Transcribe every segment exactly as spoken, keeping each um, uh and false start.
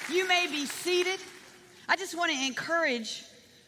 You may be seated. I just want to encourage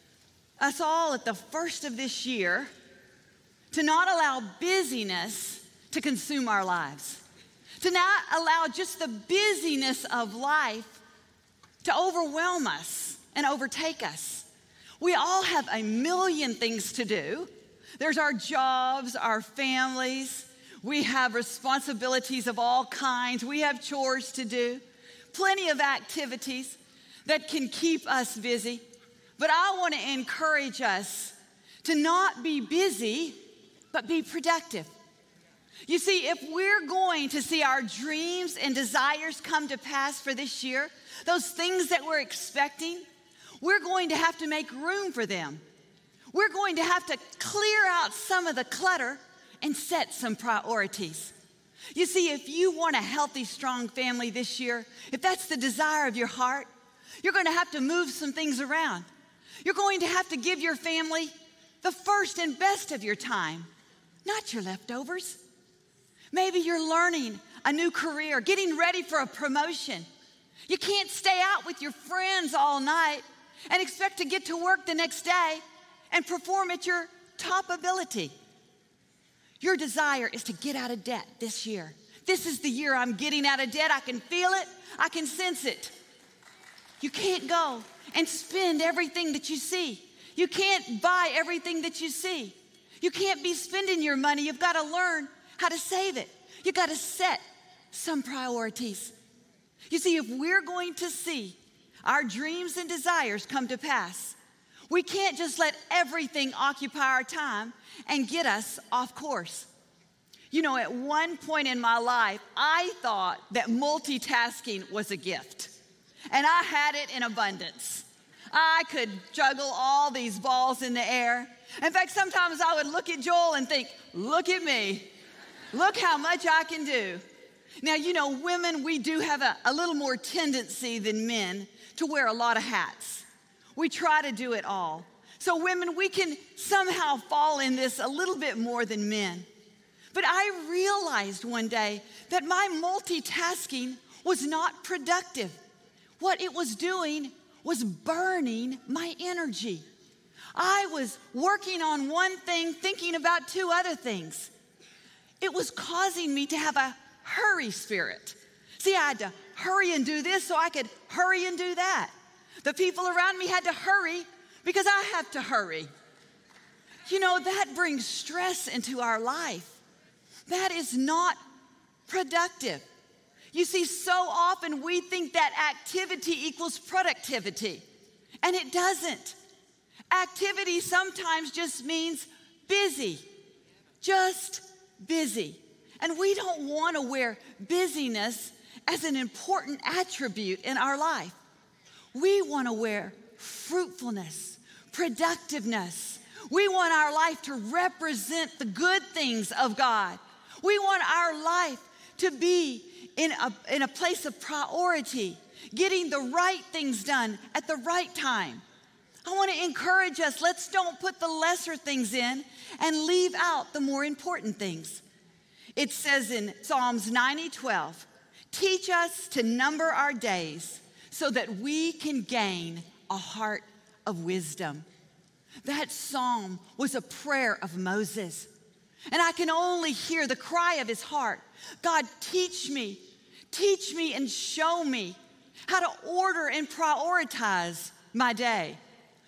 us all at the first of this year to not allow busyness to consume our lives, to not allow just the busyness of life to overwhelm us and overtake us. We all have a million things to do. There's our jobs, our families. We have responsibilities of all kinds. We have chores to do. Plenty of activities that can keep us busy. But I want to encourage us to not be busy, but be productive. You see, if we're going to see our dreams and desires come to pass for this year, those things that we're expecting, we're going to have to make room for them. We're going to have to clear out some of the clutter and set some priorities. You see, if you want a healthy, strong family this year, if that's the desire of your heart, you're going to have to move some things around. You're going to have to give your family the first and best of your time, not your leftovers. Maybe you're learning a new career, getting ready for a promotion. You can't stay out with your friends all night and expect to get to work the next day and perform at your top ability. Your desire is to get out of debt this year. This is the year I'm getting out of debt. I can feel it. I can sense it. You can't go and spend everything that you see. You can't buy everything that you see. You can't be spending your money. You've got to learn how to save it. You've got to set some priorities. You see, if we're going to see our dreams and desires come to pass, we can't just let everything occupy our time and get us off course. You know, at one point in my life, I thought that multitasking was a gift, and I had it in abundance. I could juggle all these balls in the air. In fact, sometimes I would look at Joel and think, look at me. Look how much I can do. Now, you know, women, we do have a, a little more tendency than men to wear a lot of hats. We try to do it all. So women, we can somehow fall in this a little bit more than men. But I realized one day that my multitasking was not productive. What it was doing was burning my energy. I was working on one thing, thinking about two other things. It was causing me to have a hurry spirit. See, I had to hurry and do this so I could hurry and do that. The people around me had to hurry because I have to hurry. You know, that brings stress into our life. That is not productive. You see, so often we think that activity equals productivity, and it doesn't. Activity sometimes just means busy, just busy. And we don't want to wear busyness as an important attribute in our life. We want to wear fruitfulness, productiveness. We want our life to represent the good things of God. We want our life to be in a, in a place of priority, getting the right things done at the right time. I want to encourage us, let's don't put the lesser things in and leave out the more important things. It says in Psalms ninety twelve, teach us to number our days so that we can gain a heart of wisdom. That psalm was a prayer of Moses. And I can only hear the cry of his heart. God, teach me, teach me and show me how to order and prioritize my day.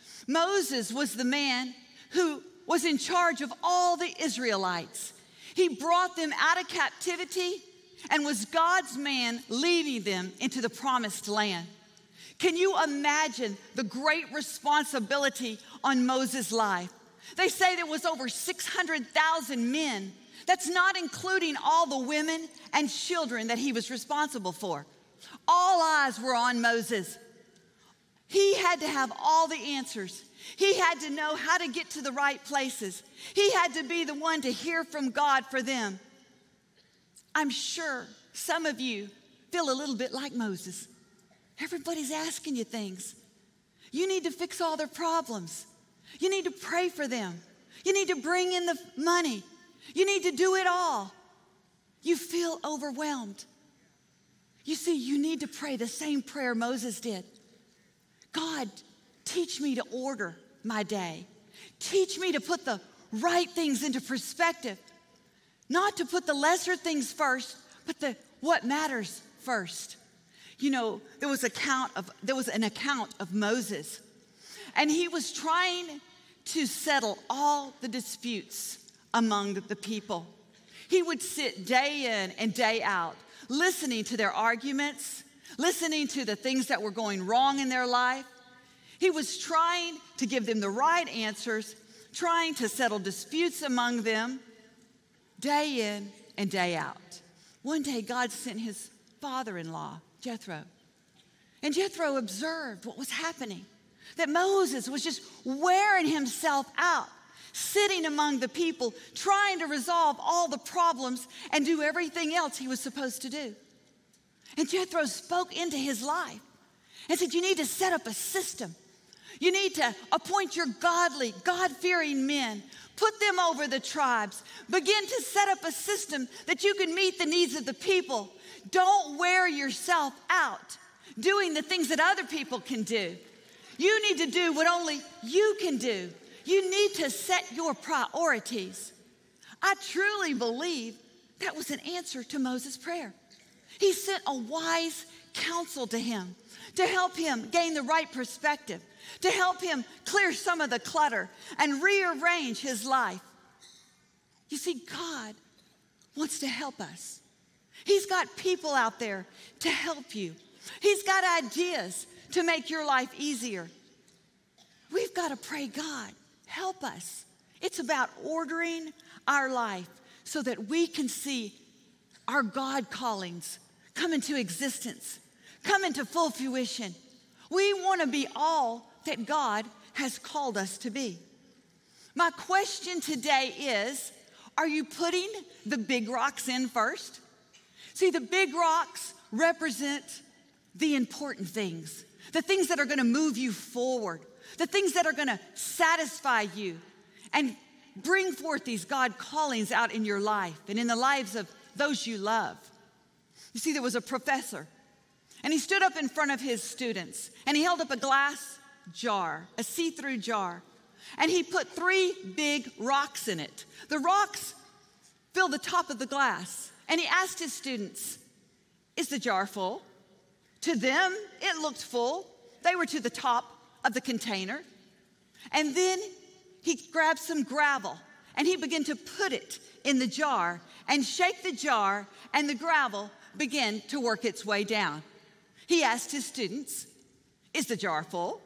Moses was the man who was in charge of all the Israelites. He brought them out of captivity and was God's man leading them into the promised land. Can you imagine the great responsibility on Moses' life? They say there was over six hundred thousand men. That's not including all the women and children that he was responsible for. All eyes were on Moses. He had to have all the answers. He had to know how to get to the right places. He had to be the one to hear from God for them. I'm sure some of you feel a little bit like Moses. Everybody's asking you things. You need to fix all their problems. You need to pray for them. You need to bring in the money. You need to do it all. You feel overwhelmed. You see, you need to pray the same prayer Moses did. God, teach me to order my day. Teach me to put the right things into perspective. Not to put the lesser things first, but the what matters first. You know, there was account of there was an account of Moses, and he was trying to settle all the disputes among the people. He would sit day in and day out, listening to their arguments, listening to the things that were going wrong in their life. He was trying to give them the right answers, trying to settle disputes among them, day in and day out. One day, God sent his father-in-law, Jethro. And Jethro observed what was happening, that Moses was just wearing himself out, sitting among the people, trying to resolve all the problems and do everything else he was supposed to do. And Jethro spoke into his life and said, you need to set up a system. You need to appoint your godly, God-fearing men. Put them over the tribes. Begin to set up a system that you can meet the needs of the people. Don't wear yourself out doing the things that other people can do. You need to do what only you can do. You need to set your priorities. I truly believe that was an answer to Moses' prayer. He sent a wise counsel to him to help him gain the right perspective, to help him clear some of the clutter and rearrange his life. You see, God wants to help us. He's got people out there to help you. He's got ideas to make your life easier. We've got to pray, God, help us. It's about ordering our life so that we can see our God callings come into existence, come into full fruition. We want to be all that God has called us to be. My question today is, are you putting the big rocks in first? See, the big rocks represent the important things, the things that are going to move you forward, the things that are going to satisfy you and bring forth these God callings out in your life and in the lives of those you love. You see, there was a professor, and he stood up in front of his students, and he held up a glass jar, a see-through jar, and he put three big rocks in it. The rocks filled the top of the glass, and he asked his students, is the jar full? To them, it looked full. They were to the top of the container. And then he grabbed some gravel, and he began to put it in the jar and shake the jar, and the gravel began to work its way down. He asked his students, is the jar full?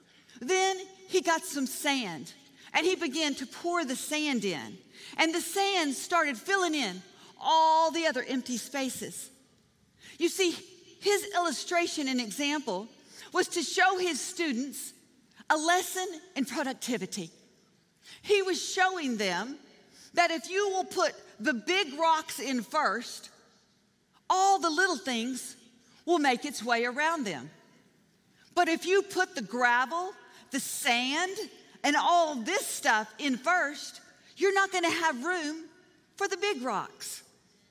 Then he got some sand, and he began to pour the sand in, and the sand started filling in all the other empty spaces. You see, his illustration and example was to show his students a lesson in productivity. He was showing them that if you will put the big rocks in first, all the little things will make its way around them. But if you put the gravel, the sand, and all this stuff in first, you're not going to have room for the big rocks.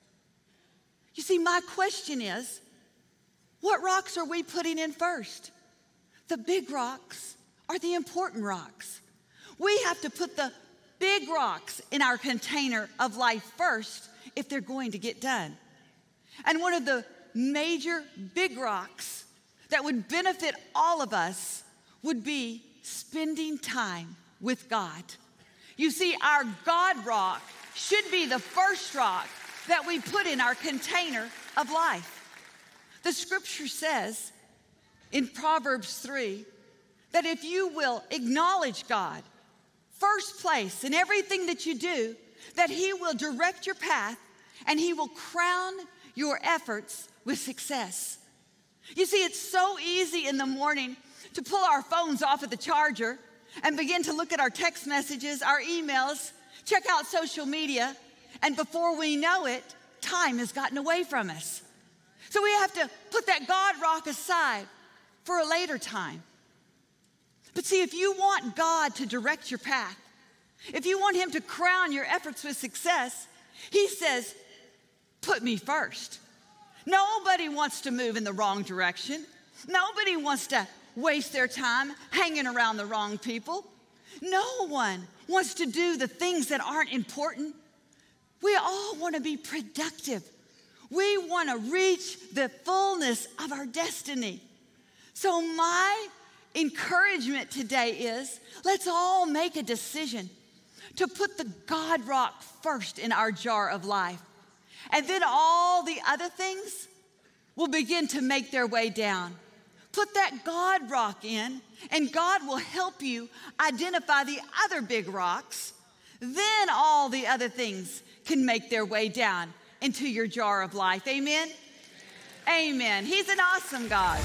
You see, my question is, what rocks are we putting in first? The big rocks are the important rocks. We have to put the big rocks in our container of life first if they're going to get done. And one of the major big rocks that would benefit all of us would be spending time with God. You see, our God rock should be the first rock that we put in our container of life. The scripture says in Proverbs three that if you will acknowledge God first place in everything that you do, that he will direct your path and he will crown your efforts with success. You see, it's so easy in the morning to pull our phones off of the charger and begin to look at our text messages, our emails, check out social media, and before we know it, time has gotten away from us. So we have to put that God rock aside for a later time. But see, if you want God to direct your path, if you want him to crown your efforts with success, he says, put me first. Nobody wants to move in the wrong direction. Nobody wants to waste their time hanging around the wrong people. No one wants to do the things that aren't important. We all want to be productive. We want to reach the fullness of our destiny. So my encouragement today is, let's all make a decision to put the God rock first in our jar of life. And then all the other things will begin to make their way down. Put that God rock in, and God will help you identify the other big rocks. Then all the other things can make their way down into your jar of life. Amen? Amen. Amen. He's an awesome God.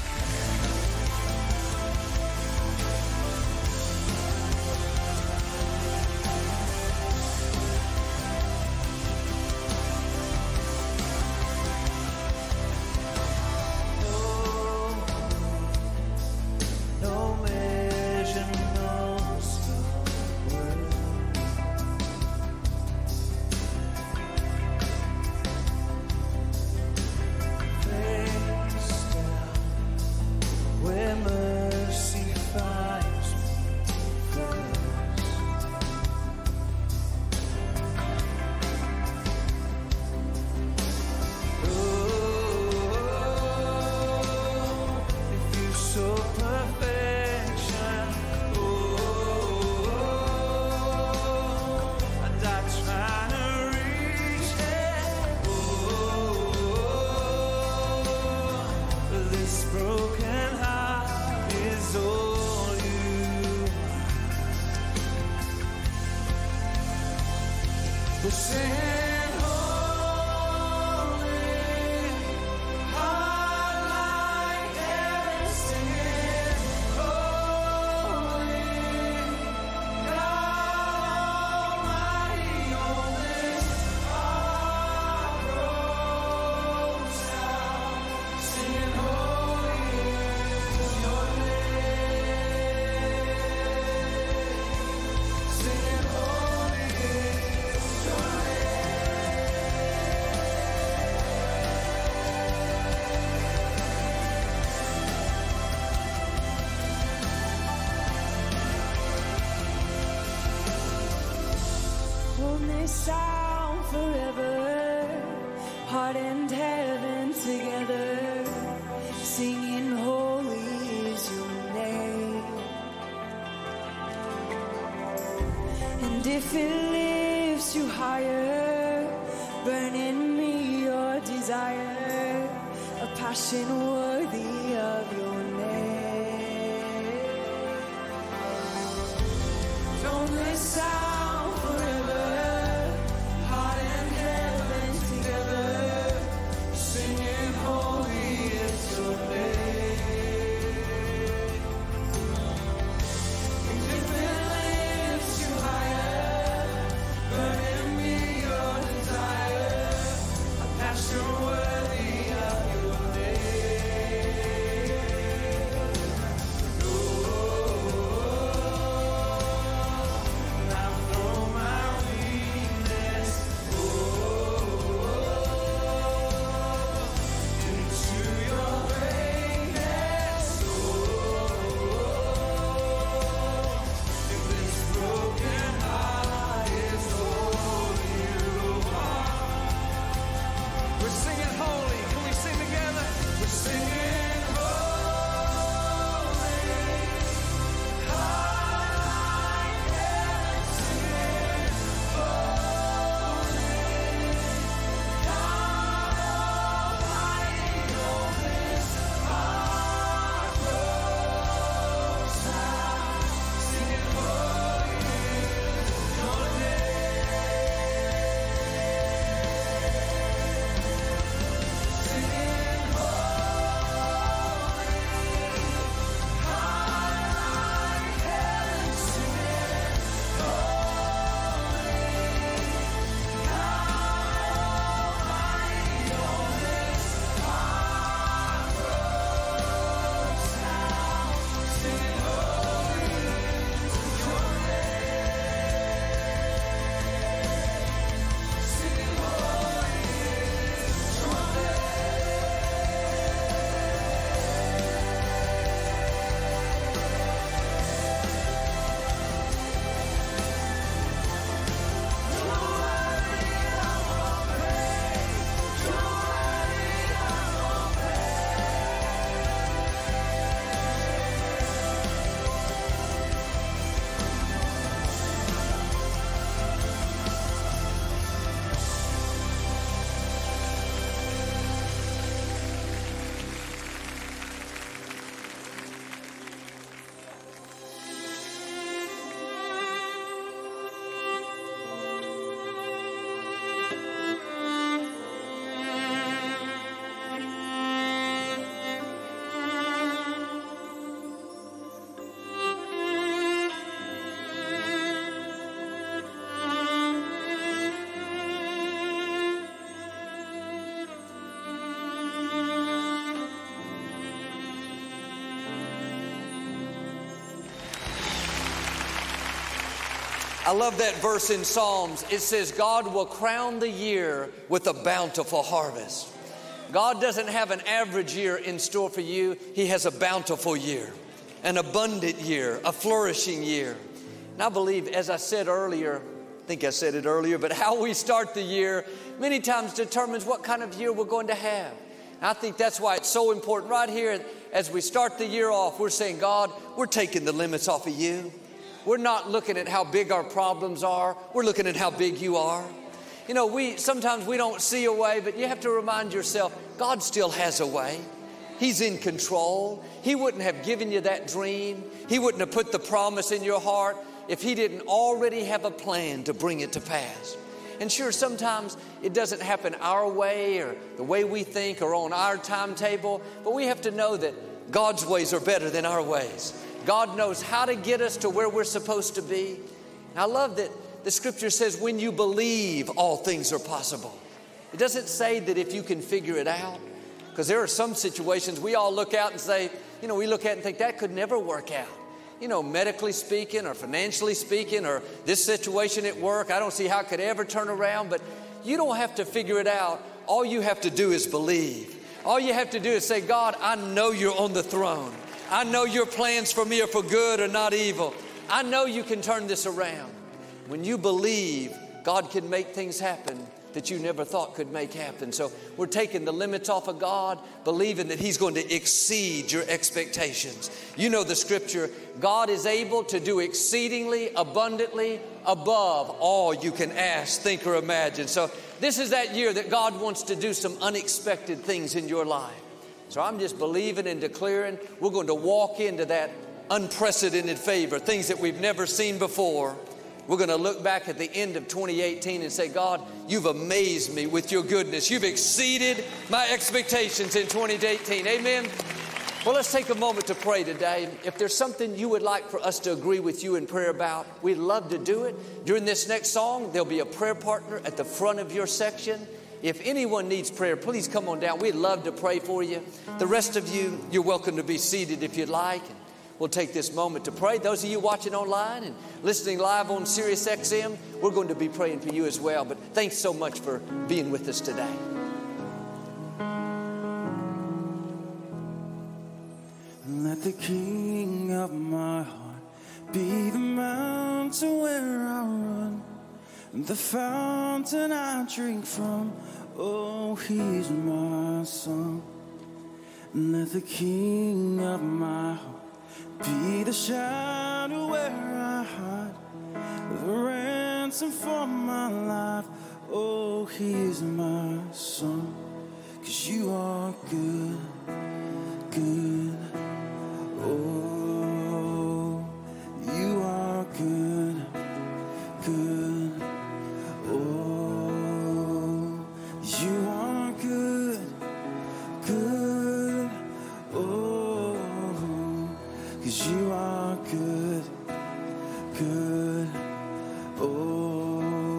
Sound forever, heart and heaven together, singing holy is your name. And if it lifts you higher, burn in me your desire, a passion worthy of your name. Don't let sound forever, I love that verse in Psalms. It says, God will crown the year with a bountiful harvest. God doesn't have an average year in store for you. He has a bountiful year, an abundant year, a flourishing year. And I believe, as I said earlier, I think I said it earlier, but how we start the year many times determines what kind of year we're going to have. And I think that's why it's so important right here as we start the year off, we're saying, God, we're taking the limits off of you. We're not looking at how big our problems are. We're looking at how big you are. You know, we sometimes we don't see a way, but you have to remind yourself, God still has a way. He's in control. He wouldn't have given you that dream. He wouldn't have put the promise in your heart if He didn't already have a plan to bring it to pass. And sure, sometimes it doesn't happen our way or the way we think or on our timetable, but we have to know that God's ways are better than our ways. God knows how to get us to where we're supposed to be. And I love that the scripture says, when you believe, all things are possible. It doesn't say that if you can figure it out, because there are some situations we all look out and say, you know, we look at and think that could never work out. You know, medically speaking or financially speaking or this situation at work, I don't see how it could ever turn around, but you don't have to figure it out. All you have to do is believe. All you have to do is say, God, I know you're on the throne. I know your plans for me are for good or not evil. I know you can turn this around. When you believe, God can make things happen that you never thought could make happen. So we're taking the limits off of God, believing that He's going to exceed your expectations. You know the scripture, God is able to do exceedingly abundantly above all you can ask, think, or imagine. So this is that year that God wants to do some unexpected things in your life. So I'm just believing and declaring we're going to walk into that unprecedented favor, things that we've never seen before. We're going to look back at the end of twenty eighteen and say, God, you've amazed me with your goodness. You've exceeded my expectations in twenty eighteen. Amen. Well, let's take a moment to pray today. If there's something you would like for us to agree with you in prayer about, we'd love to do it. During this next song, there'll be a prayer partner at the front of your section. If anyone needs prayer, please come on down. We'd love to pray for you. The rest of you, you're welcome to be seated if you'd like. We'll take this moment to pray. Those of you watching online and listening live on Sirius X M, we're going to be praying for you as well. But thanks so much for being with us today. Let the King of my heart be the mountain where I run, the fountain I drink from. Oh, He's my song. Let the King of my heart be the shadow where I hide, the ransom for my life. Oh, He's my song. 'Cause you are good, good. Oh, you are good, good. Oh, you are good, good. Oh, 'cause you are good, good. Oh,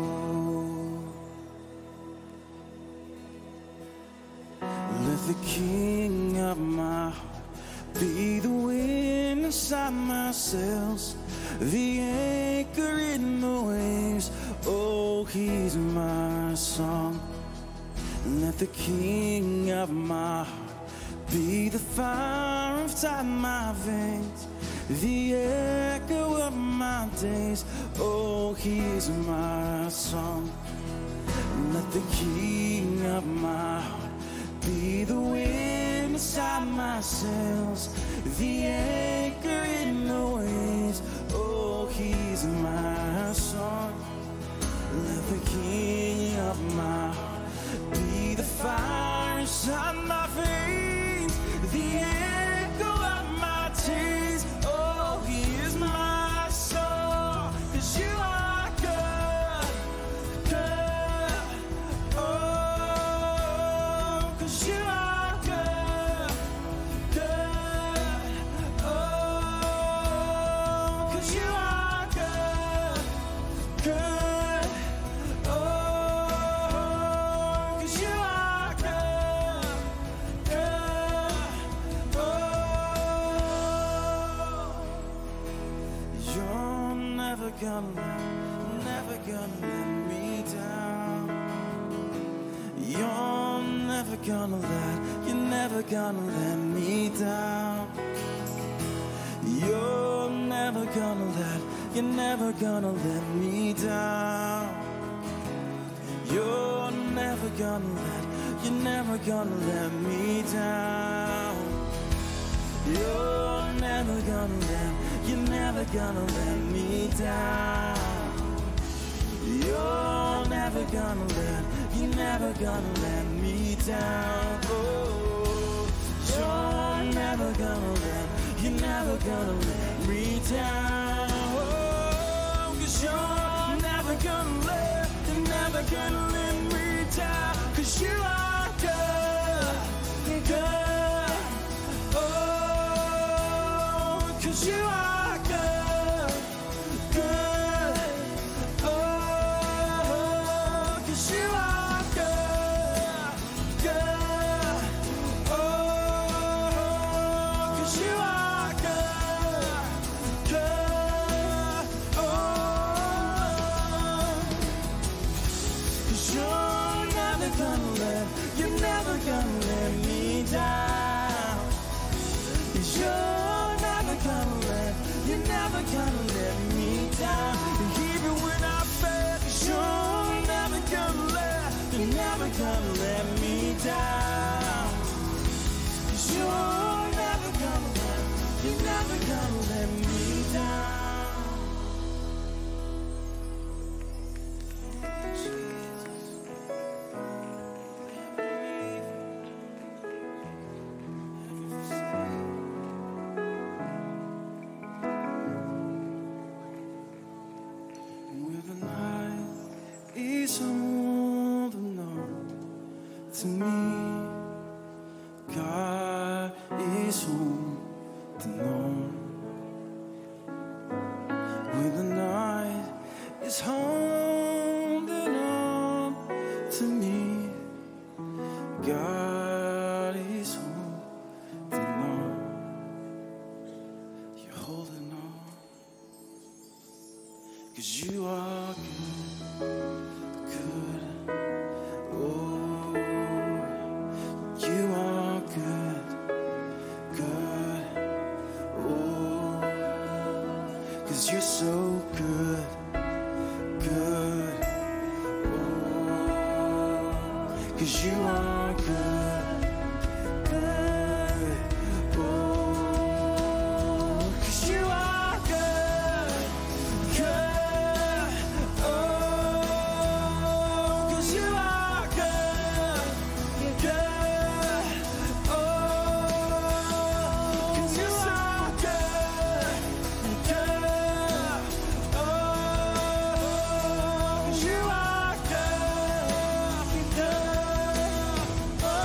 let the King of my heart be the wind inside my sails, the anchor in the waves. Oh, He's my song. Let the King of my heart be the fire inside my veins, the echo of my days. Oh, He's my song. Let the King of my heart be the wind inside my sails, the anchor in the waves. Oh, He's my song. Let the King of my heart be the fire inside my veins, the echo of my days. Oh, He is my song. 'Cause you are good, good. Oh, 'cause you are good, good. Oh, 'cause you are good, good. Oh, 'cause you are good, good. Oh, you're never gonna let gonna let me down. You're never gonna let, you're never gonna let me down. You're never gonna let, you're never gonna let me down. You're never gonna let, you're never gonna let me down. You're never gonna let, you're never gonna let me down. You're never gonna let, you're never gonna let me down. Oh, you're never gonna let, you're never gonna let me down. Oh, 'cause you're never gonna let, you're never gonna let me down. 'Cause you are good, good. Oh, 'cause you are good, good. Oh, 'cause you are good, good. Oh, 'cause you are good, good. Oh, 'cause you're never gonna let, you're never gonna let me down. You're never gonna let, you're never gonna let me down. And even when I fail, you're never gonna let, you're never gonna let me down. You're never gonna let, you're never gonna let me down. When the night is holding on to me, God is holding on. When the night is holding on to me, God is holding on. You're holding on. 'Cause you are good, good. Oh, you are good, good. Oh, 'cause you're so good, good. Oh, 'cause you are good, good. Oh, 'cause you are good, good. Oh, 'cause you are good, good. Oh, 'cause you are good, good. Oh, 'cause you are good, good. Oh.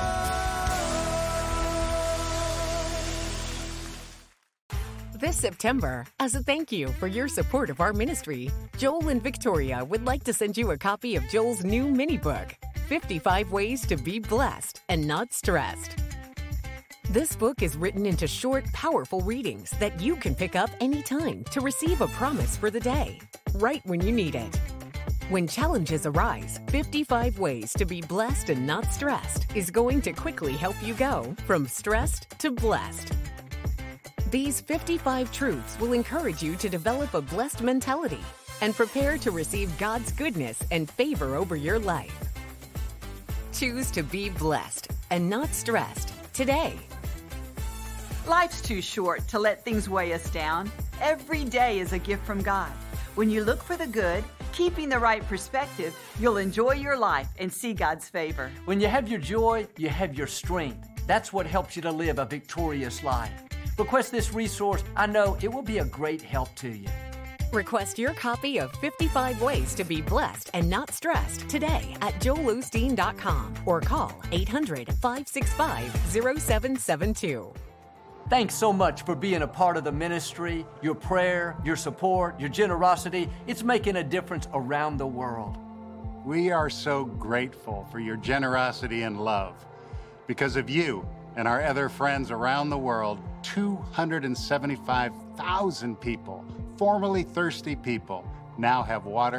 This September, as a thank you for your support of our ministry, Joel and Victoria would like to send you a copy of Joel's new mini book, fifty-five Ways to Be Blessed and Not Stressed. This book is written into short, powerful readings that you can pick up anytime to receive a promise for the day, right when you need it. When challenges arise, fifty-five Ways to Be Blessed and Not Stressed is going to quickly help you go from stressed to blessed. These fifty-five truths will encourage you to develop a blessed mentality and prepare to receive God's goodness and favor over your life. Choose to be blessed and not stressed today. Life's too short to let things weigh us down. Every day is a gift from God. When you look for the good, keeping the right perspective, you'll enjoy your life and see God's favor. When you have your joy, you have your strength. That's what helps you to live a victorious life. Request this resource. I know it will be a great help to you. Request your copy of fifty-five Ways to Be Blessed and Not Stressed today at joel osteen dot com or call eight hundred, five six five, zero seven seven two. Thanks so much for being a part of the ministry. Your prayer, your support, your generosity, it's making a difference around the world. We are so grateful for your generosity and love. Because of you and our other friends around the world, two hundred seventy-five thousand people, formerly thirsty people, now have water for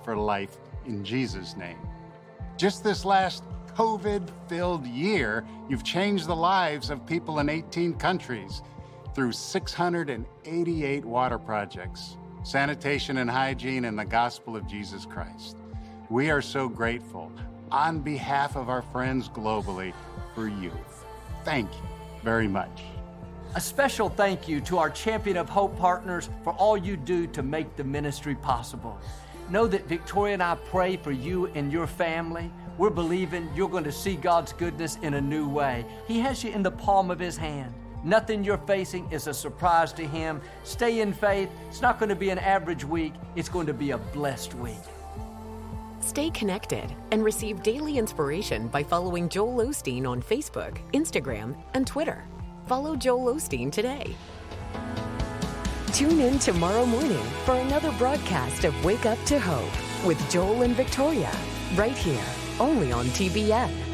for life in Jesus' name. Just this last COVID-filled year, you've changed the lives of people in eighteen countries through six hundred eighty-eight water projects, sanitation and hygiene, and the gospel of Jesus Christ. We are so grateful on behalf of our friends globally for you. Thank you very much. A special thank you to our Champion of Hope partners for all you do to make the ministry possible. Know that Victoria and I pray for you and your family. We're believing you're going to see God's goodness in a new way. He has you in the palm of His hand. Nothing you're facing is a surprise to Him. Stay in faith. It's not going to be an average week. It's going to be a blessed week. Stay connected and receive daily inspiration by following Joel Osteen on Facebook, Instagram, and Twitter. Follow Joel Osteen today. Tune in tomorrow morning for another broadcast of Wake Up to Hope with Joel and Victoria, right here, only on T B N.